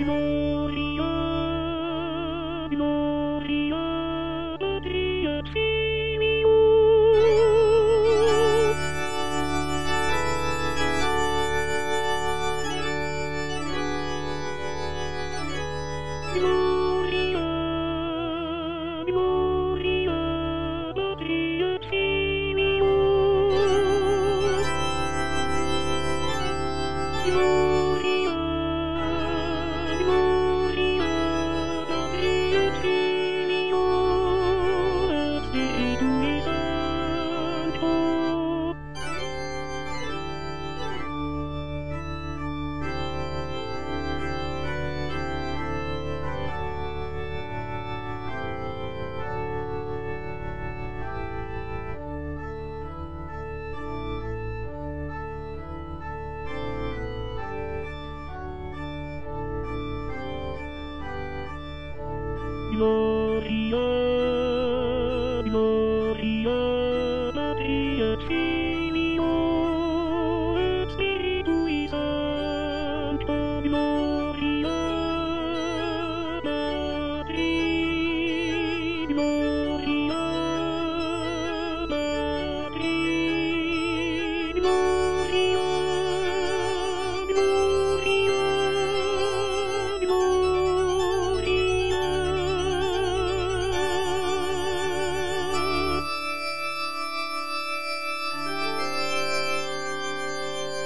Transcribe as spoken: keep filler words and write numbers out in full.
Gloria, Gloria, Patria et Filio. Gloria, Gloria, Patria et Filio. Gloria, Gloria, Patria et Filio et Spiritui Sancto. Gloria,